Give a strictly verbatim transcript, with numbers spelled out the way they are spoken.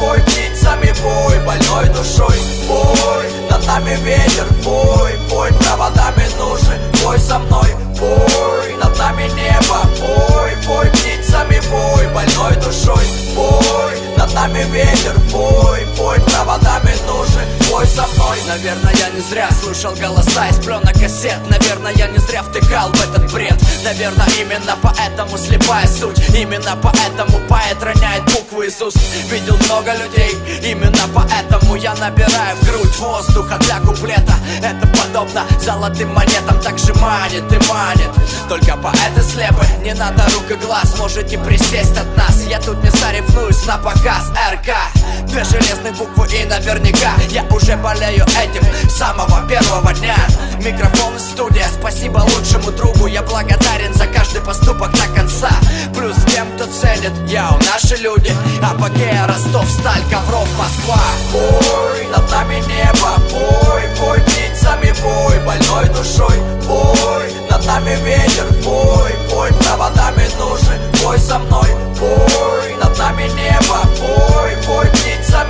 пой, птицами пой, больной душой пой. Над нами ветер, пой, пой, проводами нужен, пой со мной, пой. Над нами небо, пой, пой, птицами пой, больной душой пой. Над нами ветер, пой, пой, проводами нужен, пой со мной. Наверное, я не зря слушал голоса из пленок кассет. Наверное, я не зря втыкал в этот бред. Наверное, именно поэтому слепая суть. Именно поэтому поэт роняет буквы из уст. Видел много людей, именно поэтому я набираю в грудь воздуха для куплета. Это подобно золотым монетам, так же манит и манит. Только поэты слепы, не надо рук и глаз. Можете присесть от нас, я тут не соревнуюсь на показ. РК, две железные буквы и наверняка я уже болею этим с самого первого дня. Микрофон и студия, спасибо лучшему другу. Я благодарен за каждый поступок до конца. Плюс тем, кто ценит, яу, наши люди. Апогея, Ростов, Сталь, Ковров, Москва. Пой, над нами небо, пой, пой, птицами пой, больной душой пой. Над нами ветер, пой, пой, проводами нужен, пой со мной, пой. Над нами небо, пой, пой, птицами